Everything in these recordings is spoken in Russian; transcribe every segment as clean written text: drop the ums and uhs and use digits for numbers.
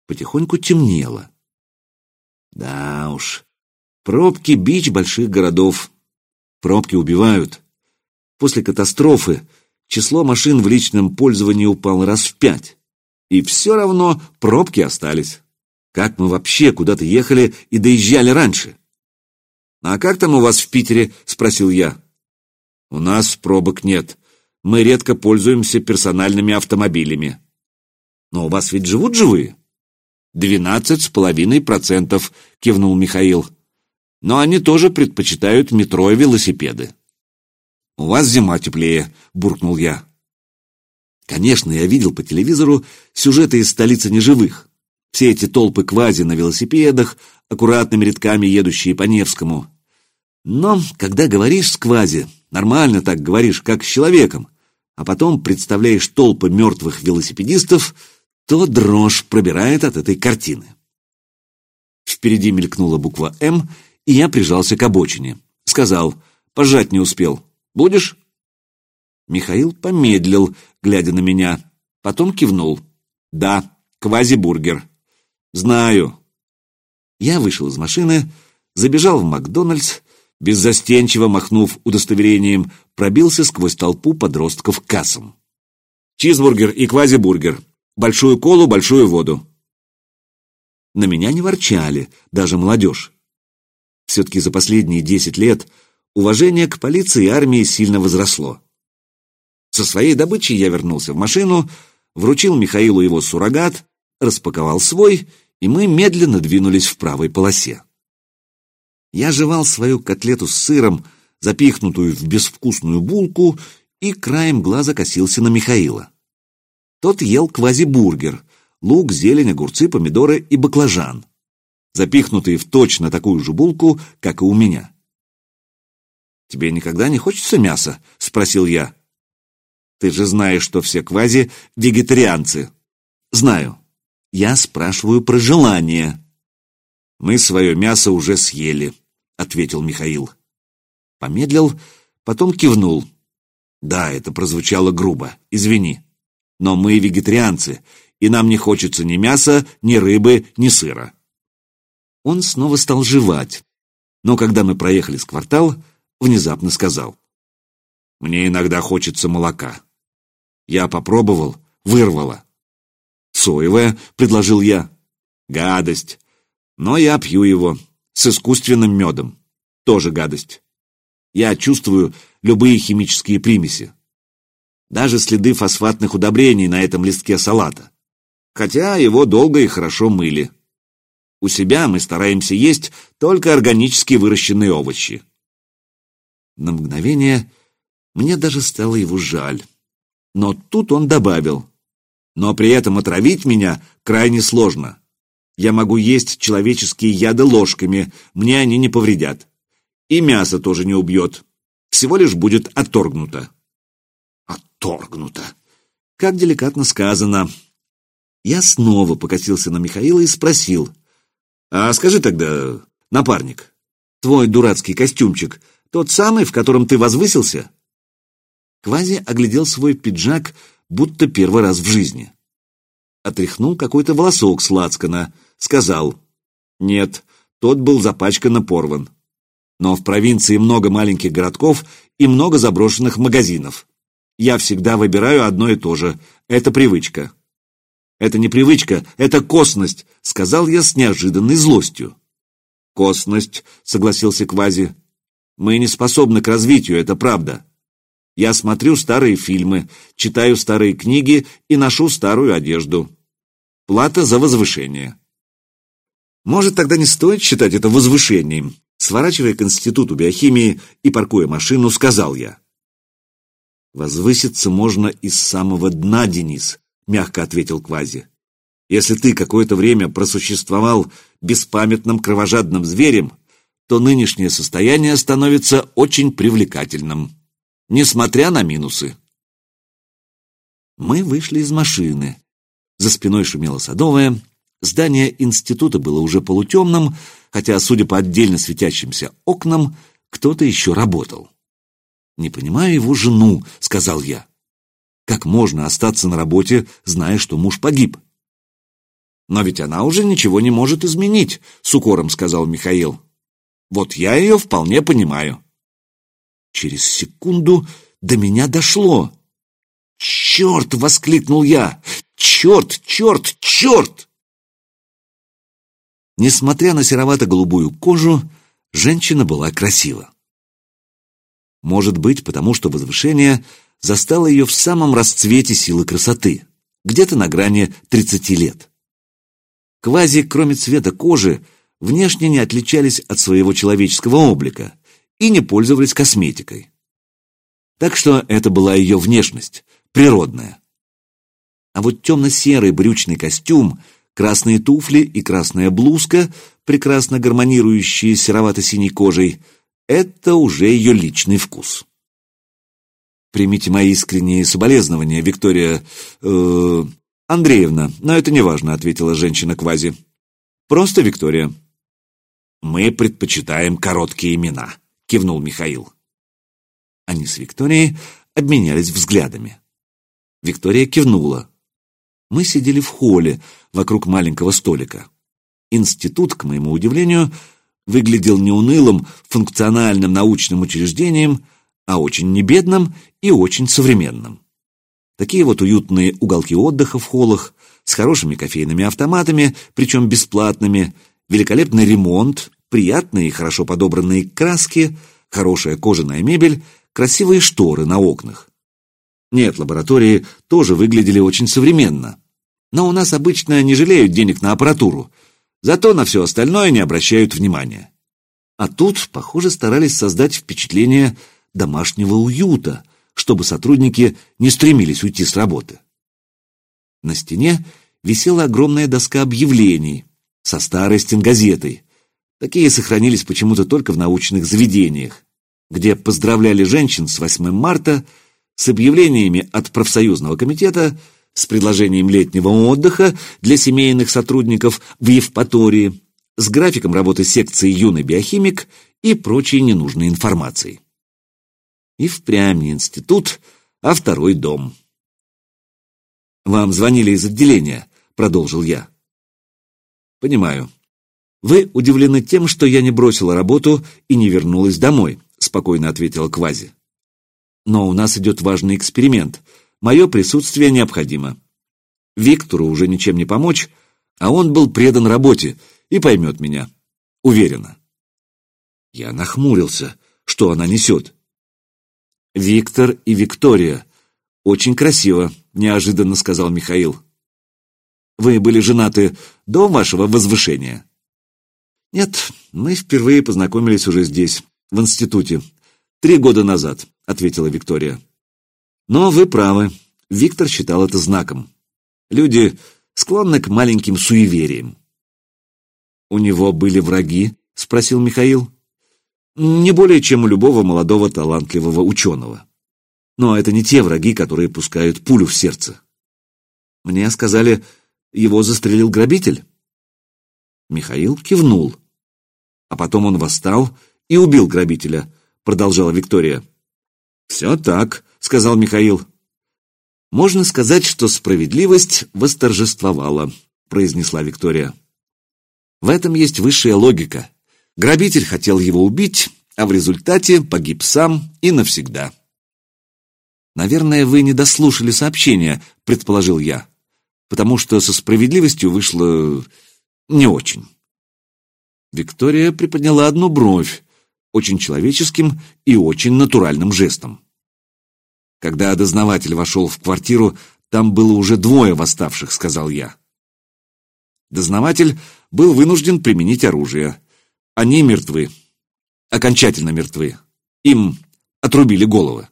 Потихоньку темнело. Да уж, пробки — бич больших городов. Пробки убивают. После катастрофы число машин в личном пользовании упало раз в 5. И все равно пробки остались. Как мы вообще куда-то ехали и доезжали раньше? «А как там у вас в Питере?» — спросил я. «У нас пробок нет. Мы редко пользуемся персональными автомобилями». «Но у вас ведь живут живые?» 12,5%, кивнул Михаил. «Но они тоже предпочитают метро и велосипеды». «У вас зима теплее», — буркнул я. Конечно, я видел по телевизору сюжеты из столицы неживых. Все эти толпы квази на велосипедах, аккуратными рядками едущие по Невскому. Но когда говоришь с квази, нормально так говоришь, как с человеком, а потом представляешь толпы мертвых велосипедистов, то дрожь пробирает от этой картины. Впереди мелькнула буква «М», и я прижался к обочине. Сказал: «Пожать не успел. Будешь?» Михаил помедлил, глядя на меня, потом кивнул. «Да, квази-бургер. Знаю». Я вышел из машины, забежал в Макдональдс, беззастенчиво махнув удостоверением, пробился сквозь толпу подростков к кассам. «Чизбургер и квази-бургер. Большую колу, большую воду». На меня не ворчали, даже молодежь. Все-таки за последние 10 лет уважение к полиции и армии сильно возросло. Со своей добычей я вернулся в машину, вручил Михаилу его суррогат, распаковал свой, и мы медленно двинулись в правой полосе. Я жевал свою котлету с сыром, запихнутую в безвкусную булку, и краем глаза косился на Михаила. Тот ел квази-бургер, лук, зелень, огурцы, помидоры и баклажан, запихнутые в точно такую же булку, как и у меня. «Тебе никогда не хочется мяса?» — спросил я. «Ты же знаешь, что все квази — вегетарианцы». «Знаю. Я спрашиваю про желание». «Мы свое мясо уже съели», — ответил Михаил. Помедлил, потом кивнул. «Да, это прозвучало грубо, извини. Но мы вегетарианцы, и нам не хочется ни мяса, ни рыбы, ни сыра». Он снова стал жевать, но когда мы проехали с квартал, внезапно сказал: «Мне иногда хочется молока». Я попробовал, вырвало. «Соевое», — предложил я. «Гадость. Но я пью его с искусственным медом. Тоже гадость. Я чувствую любые химические примеси. Даже следы фосфатных удобрений на этом листке салата. Хотя его долго и хорошо мыли. У себя мы стараемся есть только органически выращенные овощи». На мгновение мне даже стало его жаль. Но тут он добавил: «Но при этом отравить меня крайне сложно. Я могу есть человеческие яды ложками, мне они не повредят. И мясо тоже не убьет. Всего лишь будет отторгнуто». «Отторгнуто». Как деликатно сказано. Я снова покосился на Михаила и спросил: «А скажи тогда, напарник, твой дурацкий костюмчик тот самый, в котором ты возвысился?» Квази оглядел свой пиджак, будто первый раз в жизни. Отряхнул какой-то волосок с лацкана, сказал: «Нет, тот был запачкан и порван. Но в провинции много маленьких городков и много заброшенных магазинов. Я всегда выбираю одно и то же. Это привычка». «Это не привычка, это косность», — сказал я с неожиданной злостью. «Косность», — согласился Квази. «Мы не способны к развитию, это правда. Я смотрю старые фильмы, читаю старые книги и ношу старую одежду. Плата за возвышение». «Может, тогда не стоит считать это возвышением?» Сворачивая к институту биохимии и паркуя машину, сказал я. «Возвыситься можно из самого дна, Денис», — мягко ответил Квази. «Если ты какое-то время просуществовал беспамятным кровожадным зверем, то нынешнее состояние становится очень привлекательным, несмотря на минусы». Мы вышли из машины. За спиной шумела Садовая. Здание института было уже полутемным, хотя, судя по отдельно светящимся окнам, кто-то еще работал. «Не понимаю его жену», — сказал я. «Как можно остаться на работе, зная, что муж погиб?» «Но ведь она уже ничего не может изменить», — с укором сказал Михаил. «Вот я ее вполне понимаю». Через секунду до меня дошло. «Черт!» — воскликнул я. «Черт! Черт! Черт!» Несмотря на серовато-голубую кожу, женщина была красива. Может быть, потому что возвышение застало ее в самом расцвете силы красоты, где-то на грани 30 лет. Квази, кроме цвета кожи, внешне не отличались от своего человеческого облика и не пользовались косметикой. Так что это была ее внешность, природная. А вот темно-серый брючный костюм, красные туфли и красная блузка, прекрасно гармонирующие с серовато-синей кожей, это уже ее личный вкус. Примите мои искренние соболезнования, Виктория... Андреевна, но это не важно, ответила женщина-квази. Просто Виктория. Мы предпочитаем короткие имена, кивнул Михаил. Они с Викторией обменялись взглядами. Виктория кивнула. Мы сидели в холле вокруг маленького столика. Институт, к моему удивлению, выглядел не унылым, функциональным научным учреждением, а очень небедным и очень современным. Такие вот уютные уголки отдыха в холлах, с хорошими кофейными автоматами, причем бесплатными, великолепный ремонт, приятные и хорошо подобранные краски, хорошая кожаная мебель, красивые шторы на окнах. Нет, лаборатории тоже выглядели очень современно. Но у нас обычно не жалеют денег на аппаратуру, зато на все остальное не обращают внимания. А тут, похоже, старались создать впечатление домашнего уюта, чтобы сотрудники не стремились уйти с работы. На стене висела огромная доска объявлений со старой стенгазетой. Такие сохранились почему-то только в научных заведениях, где поздравляли женщин с 8 марта, с объявлениями от профсоюзного комитета, с предложением летнего отдыха для семейных сотрудников в Евпатории, с графиком работы секции «Юный биохимик» и прочей ненужной информацией. И впрямь не институт, а второй дом. «Вам звонили из отделения», — продолжил я. «Понимаю. Вы удивлены тем, что я не бросила работу и не вернулась домой», — спокойно ответила Квази. «Но у нас идет важный эксперимент. Мое присутствие необходимо. Виктору уже ничем не помочь, а он был предан работе и поймет меня. Уверена». Я нахмурился. Что она несет? «Виктор и Виктория. Очень красиво», — неожиданно сказал Михаил. «Вы были женаты до вашего возвышения?» «Нет, мы впервые познакомились уже здесь, в институте, 3 года назад», — ответила Виктория. «Но вы правы, Виктор считал это знаком. Люди склонны к маленьким суевериям». «У него были враги?» — спросил Михаил. «Не более, чем у любого молодого талантливого ученого. Но это не те враги, которые пускают пулю в сердце. Мне сказали, его застрелил грабитель». Михаил кивнул. «А потом он восстал и убил грабителя», — продолжала Виктория. «Все так», — сказал Михаил. «Можно сказать, что справедливость восторжествовала», — произнесла Виктория. «В этом есть высшая логика. Грабитель хотел его убить, а в результате погиб сам и навсегда». «Наверное, вы не дослушали сообщение», — предположил я, «потому что со справедливостью вышло не очень». Виктория приподняла одну бровь, очень человеческим и очень натуральным жестом. «Когда дознаватель вошел в квартиру, там было уже 2 восставших», — сказал я. Дознаватель был вынужден применить оружие. Они мертвы. Окончательно мертвы. Им отрубили головы.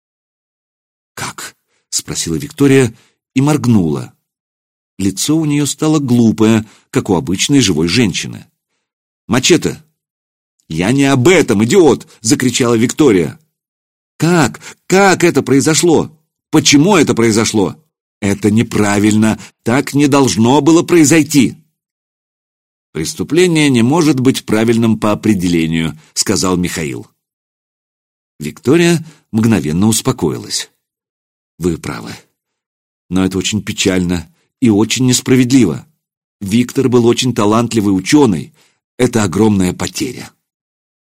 «Как?» — спросила Виктория и моргнула. Лицо у нее стало глупое, как у обычной живой женщины. «Мачете!» «Я не об этом, идиот!» — закричала Виктория. «Как? Как это произошло? Почему это произошло? Это неправильно, так не должно было произойти». «Преступление не может быть правильным по определению», — сказал Михаил. Виктория мгновенно успокоилась. «Вы правы. Но это очень печально и очень несправедливо. Виктор был очень талантливый ученый. Это огромная потеря.